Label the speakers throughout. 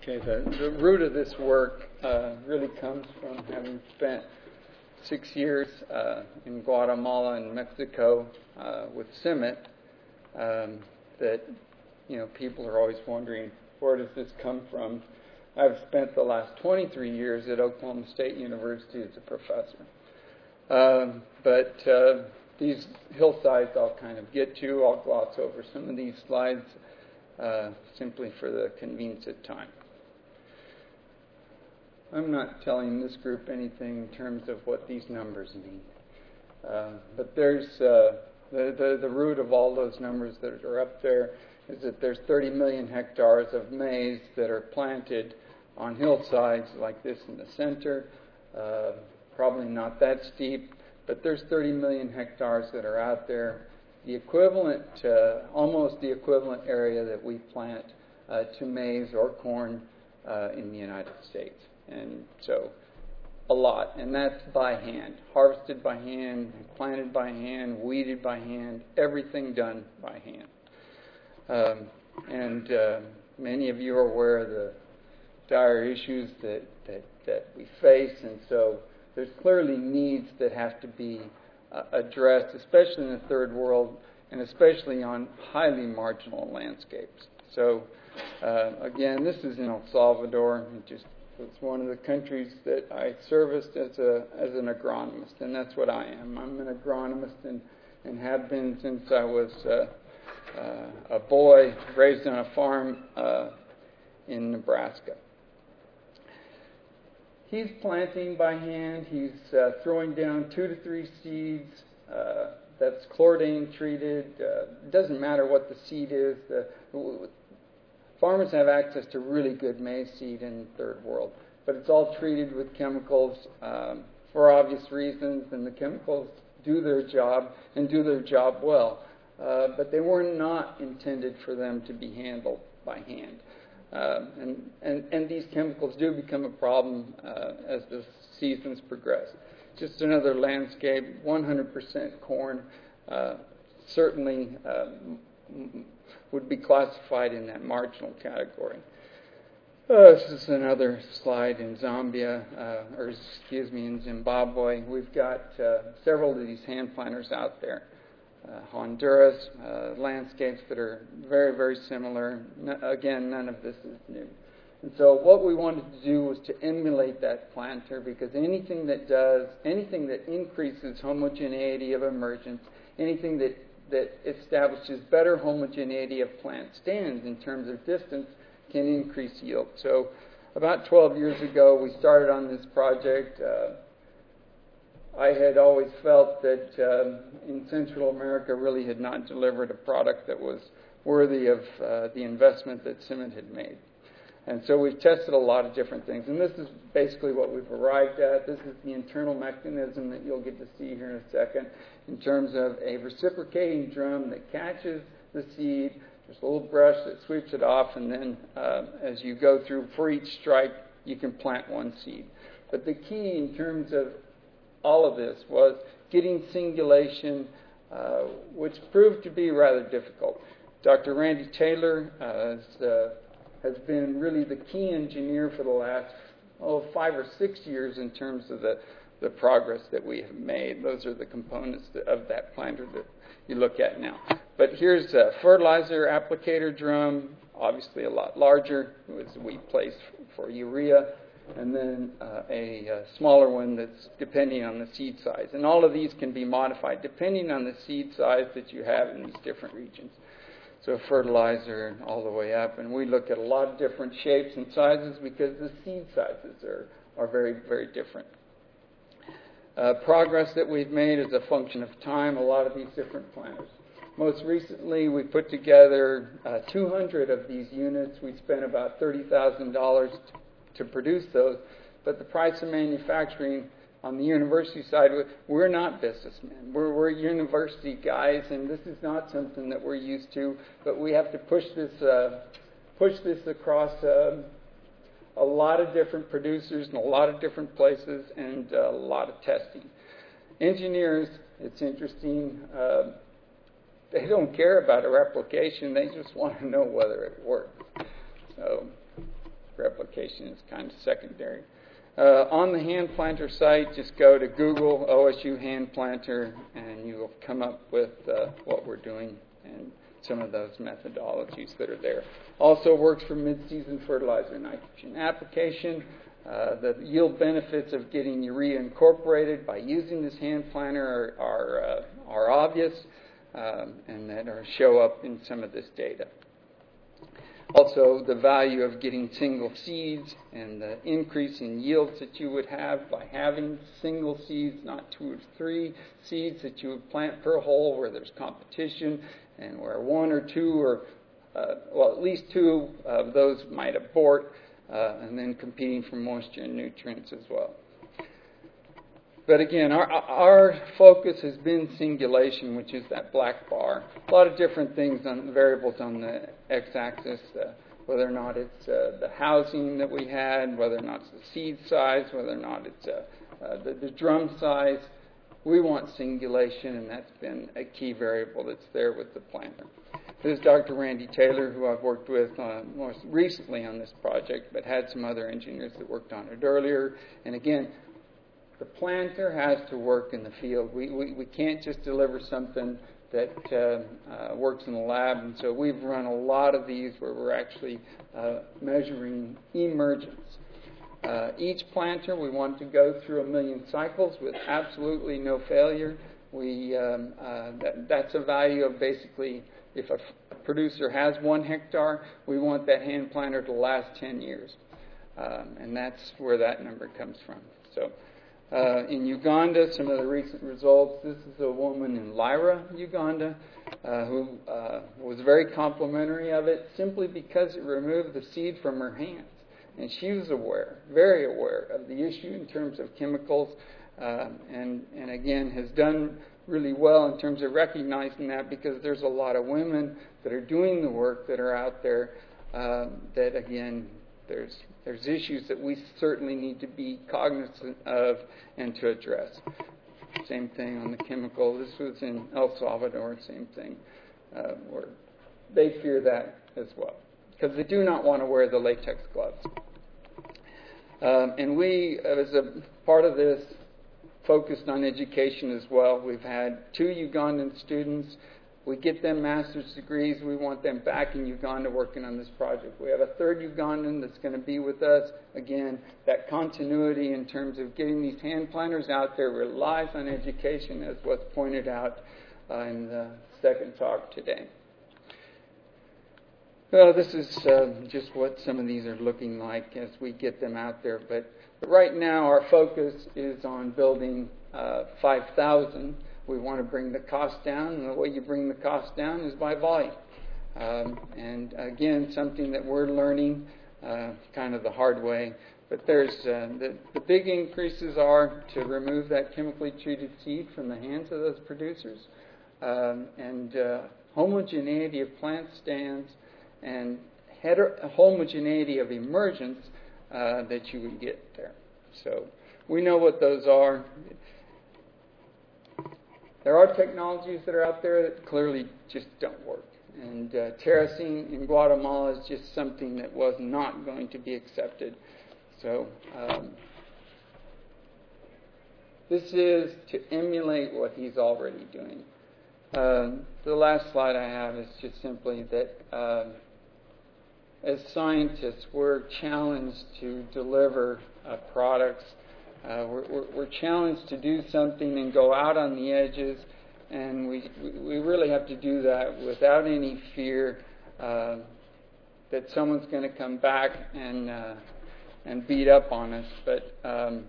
Speaker 1: Okay, the root of this work really comes from having spent 6 years in Guatemala and Mexico with CIMMYT. That, people are always wondering, where does this come from? I've spent the last 23 years at Oklahoma State University as a professor. But these hillsides I'll kind of get to. I'll gloss over some of these slides simply for the convenience of time. I'm not telling this group anything in terms of what these numbers mean. But there's the root of all those numbers that are up there is that there's 30 million hectares of maize that are planted on hillsides like this in the center. Probably not that steep, but there's 30 million hectares that are out there. The equivalent, almost the equivalent area that we plant to maize or corn in the United States. And so a lot, and that's by hand, harvested by hand, planted by hand, weeded by hand, everything done by hand. And many of you are aware of the dire issues that we face, and so there's clearly needs that have to be addressed, especially in the third world, and especially on highly marginal landscapes. So again, this is in El Salvador. It's one of the countries that I serviced as an agronomist, and that's what I am. I'm an agronomist and have been since I was a boy raised on a farm in Nebraska. He's planting by hand. He's throwing down 2 to 3 seeds. That's chlordane treated. It doesn't matter what the seed is. Farmers have access to really good maize seed in the third world, but it's all treated with chemicals for obvious reasons, and the chemicals do their job and do their job well. But they were not intended for them to be handled by hand. And these chemicals do become a problem as the seasons progress. Just another landscape, 100% corn, certainly would be classified in that marginal category. This is another slide in Zambia, in Zimbabwe. We've got several of these hand planters out there. Honduras, landscapes that are very, very similar. Again, none of this is new. And so what we wanted to do was to emulate that planter, because anything that increases homogeneity of emergence, anything that establishes better homogeneity of plant stands in terms of distance can increase yield. So about 12 years ago, we started on this project. I had always felt that in Central America really had not delivered a product that was worthy of the investment that CIMMYT had made. And so we've tested a lot of different things. And this is basically what we've arrived at. This is the internal mechanism that you'll get to see here in a second in terms of a reciprocating drum that catches the seed. There's a little brush that sweeps it off, and then as you go through for each strike, you can plant one seed. But the key in terms of all of this was getting singulation, which proved to be rather difficult. Dr. Randy Taylor has been really the key engineer for the last 5 or 6 years in terms of the progress that we have made. Those are the components of that planter that you look at now. But here's a fertilizer applicator drum, obviously a lot larger, which we place for urea, and then a smaller one that's depending on the seed size. And all of these can be modified depending on the seed size that you have in these different regions. So fertilizer all the way up. And we look at a lot of different shapes and sizes because the seed sizes are very, very different. Progress that we've made is a function of time, a lot of these different planters. Most recently, we put together 200 of these units. We spent about $30,000 to produce those. But the price of manufacturing on the university side, we're not businessmen. We're university guys, and this is not something that we're used to. But we have to push this across a lot of different producers in a lot of different places and a lot of testing. Engineers, it's interesting. They don't care about a replication. They just want to know whether it works. So, replication. application is kind of secondary. On the hand planter site, just go to Google OSU hand planter, and you will come up with what we're doing and some of those methodologies that are there. Also works for mid-season fertilizer nitrogen application. The yield benefits of getting urea incorporated by using this hand planter are obvious, and that show up in some of this data. Also, the value of getting single seeds and the increase in yields that you would have by having single seeds, not 2 or 3 seeds that you would plant per hole where there's competition and where 1 or 2 or, at least 2 of those might abort, and then competing for moisture and nutrients as well. But again, our focus has been singulation, which is that black bar. A lot of different things on variables on the x-axis, whether or not it's the housing that we had, whether or not it's the seed size, whether or not it's the drum size. We want singulation, and that's been a key variable that's there with the planter. This is Dr. Randy Taylor, who I've worked with most recently on this project, but had some other engineers that worked on it earlier. And again, the planter has to work in the field. We can't just deliver something that works in the lab, and so we've run a lot of these where we're actually measuring emergence. Each planter, we want to go through 1 million cycles with absolutely no failure. That's a value of basically, if a producer has 1 hectare, we want that hand planter to last 10 years. And that's where that number comes from. So in Uganda, some of the recent results, this is a woman in Lyra, Uganda, who was very complimentary of it simply because it removed the seed from her hands. And she was aware, very aware of the issue in terms of chemicals, and again has done really well in terms of recognizing that, because there's a lot of women that are doing the work that are out there that, again, there's issues that we certainly need to be cognizant of and to address. Same thing on the chemical. This was in El Salvador, same thing, where they fear that as well, because they do not want to wear the latex gloves. And we, as a part of this, focused on education as well. We've had 2 Ugandan students. We get them master's degrees. We want them back in Uganda working on this project. We have a 3rd Ugandan that's going to be with us. Again, that continuity in terms of getting these hand planters out there relies on education, as was pointed out in the second talk today. Well, this is just what some of these are looking like as we get them out there. But right now our focus is on building 5,000. We want to bring the cost down, and the way you bring the cost down is by volume. And again, something that we're learning kind of the hard way. But there's the big increases are to remove that chemically treated seed from the hands of those producers, and homogeneity of plant stands, and homogeneity of emergence that you would get there. So we know what those are. There are technologies that are out there that clearly just don't work. And terracing in Guatemala is just something that was not going to be accepted. So this is to emulate what he's already doing. The last slide I have is just simply that as scientists, we're challenged to deliver products. We're challenged to do something and go out on the edges, and we really have to do that without any fear that someone's going to come back and beat up on us. But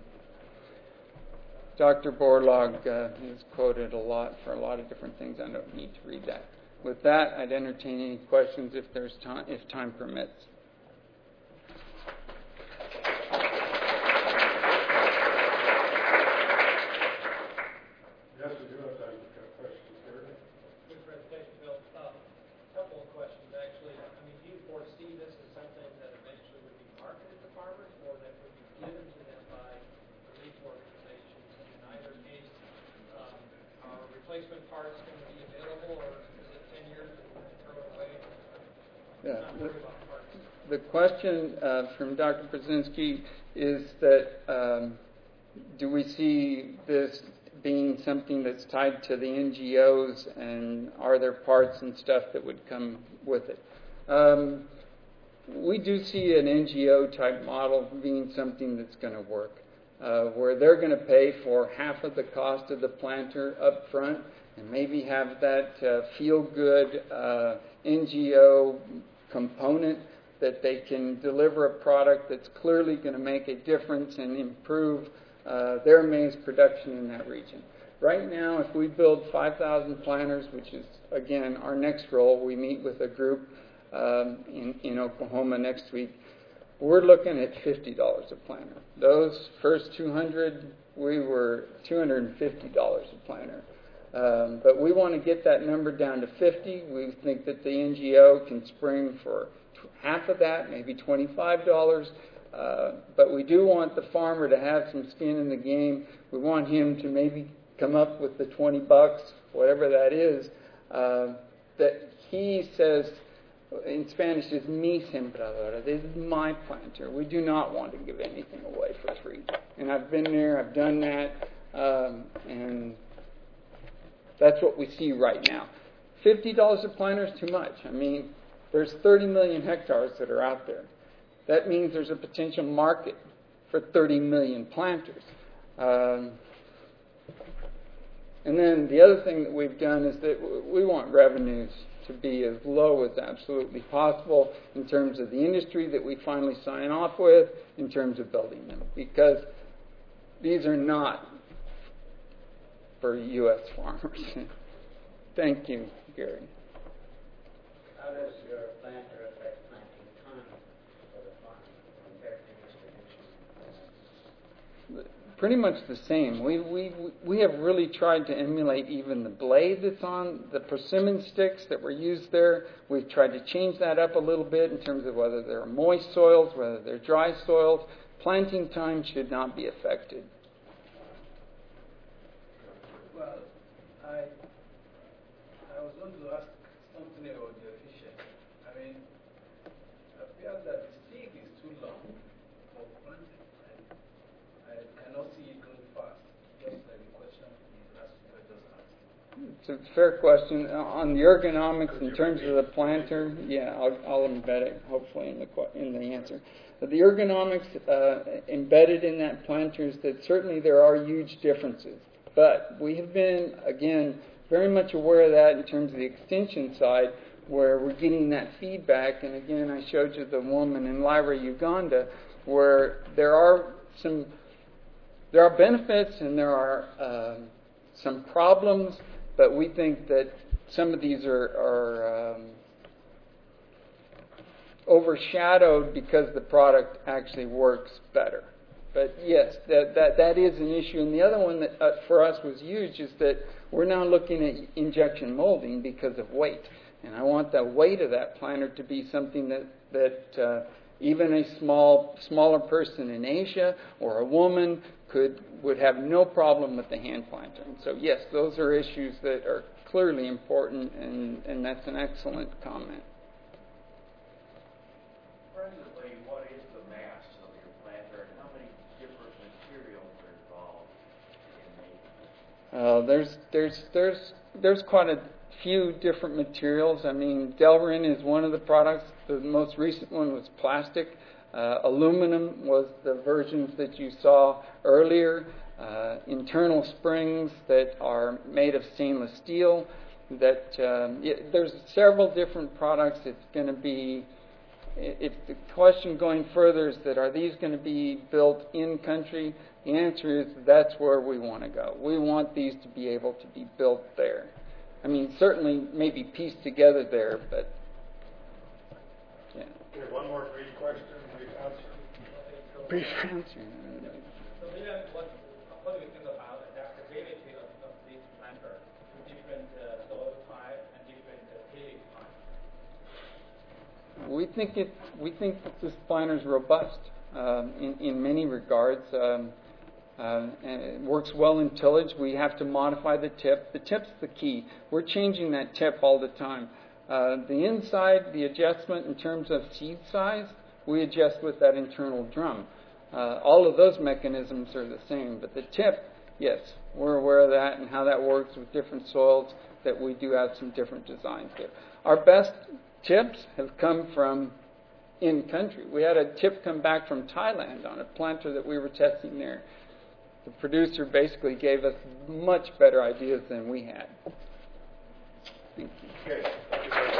Speaker 1: Dr. Borlaug is quoted a lot for a lot of different things. I don't need to read that. With that, I'd entertain any questions if there's time, if time permits.
Speaker 2: Yes, we do have time for questions here.
Speaker 3: Good presentation, Bill. A couple of questions, actually. I mean, do you foresee this as something that eventually would be marketed to farmers, or that would be given to them by relief organizations? And in either case, are replacement parts going to be available, or is it 10 years and throw it away?
Speaker 1: Yeah.
Speaker 3: Not worry about parts.
Speaker 1: the question from Dr. Brzezinski is that do we see this being something that's tied to the NGOs, and are there parts and stuff that would come with it? We do see an NGO type model being something that's going to work, where they're going to pay for half of the cost of the planter up front and maybe have that feel-good NGO component that they can deliver a product that's clearly going to make a difference and improve their maize production in that region. Right now, if we build 5,000 planters, which is, again, our next goal, we meet with a group in Oklahoma next week, we're looking at $50 a planter. Those first 200, we were $250 a planter. But we want to get that number down to 50. We think that the NGO can spring for half of that, maybe $25. But we do want the farmer to have some skin in the game. We want him to maybe come up with the $20, whatever that is, that he says, in Spanish, is mi sembradora. This is my planter. We do not want to give anything away for free. And I've been there, I've done that, and that's what we see right now. $50 a planter is too much. I mean, there's 30 million hectares that are out there. That means there's a potential market for 30 million planters. And then the other thing that we've done is that we want revenues to be as low as absolutely possible in terms of the industry that we finally sign off with, in terms of building them, because these are not for U.S. farmers. Thank you, Gary.
Speaker 4: How does your planter affect planting time for the farm compared to distribution?
Speaker 1: Pretty much the same. We have really tried to emulate even the blade that's on the persimmon sticks that were used there. We've tried to change that up a little bit in terms of whether they're moist soils, whether they're dry soils. Planting time should not be affected.
Speaker 5: Well, I was going to ask something about the efficiency. I mean, I feel that the stick is too long for planting. I cannot see it going fast, just like the question the last speaker just asked.
Speaker 1: It's a fair question. On the ergonomics in terms of the planter, yeah, I'll embed it hopefully in the answer. But the ergonomics embedded in that planter is that certainly there are huge differences. But we have been, again, very much aware of that in terms of the extension side, where we're getting that feedback. And again, I showed you the woman in Lyra, Uganda, where there are benefits and there are some problems, but we think that some of these are overshadowed because the product actually works better. But yes, that is an issue. And the other one that for us was huge is that we're now looking at injection molding because of weight. And I want the weight of that planter to be something that even a smaller person in Asia or a woman would have no problem with the hand planter. And so yes, those are issues that are clearly important, and that's an excellent comment.
Speaker 6: Presently, what is the mass of your planter, and how many different materials are involved in making it?
Speaker 1: There's quite a few different materials. I mean, Delrin is one of the products. The most recent one was plastic. Aluminum was the versions that you saw earlier. Internal springs that are made of stainless steel. There's several different products. It's going to be. If the question going further is that are these going to be built in country, the answer is that's where we want to go. We want these to be able to be built there. I mean, certainly maybe pieced together there, but yeah.
Speaker 2: Okay, one more brief question, brief answer.
Speaker 1: Brief answer.
Speaker 3: So Leland, what do you think about the adaptability of this planter to different soil type and different tillage type?
Speaker 1: We think that this planter is robust in many regards. And it works well in tillage. We have to modify the tip. The tip's the key. We're changing that tip all the time. The inside, the adjustment in terms of seed size, we adjust with that internal drum. All of those mechanisms are the same, but the tip, yes, we're aware of that and how that works with different soils, that we do have some different designs there. Our best tips have come from in country. We had a tip come back from Thailand on a planter that we were testing there. The producer basically gave us much better ideas than we had. Thank you.
Speaker 2: Okay, thank you very much.